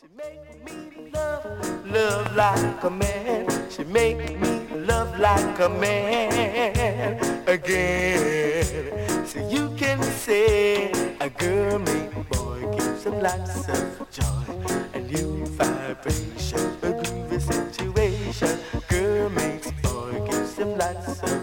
Make me love like a man. She make me love like a man again. So you can say a girl make a boy gives him lots of joy. A new vibration, a groovy situation. Girl makes boy gives him lots of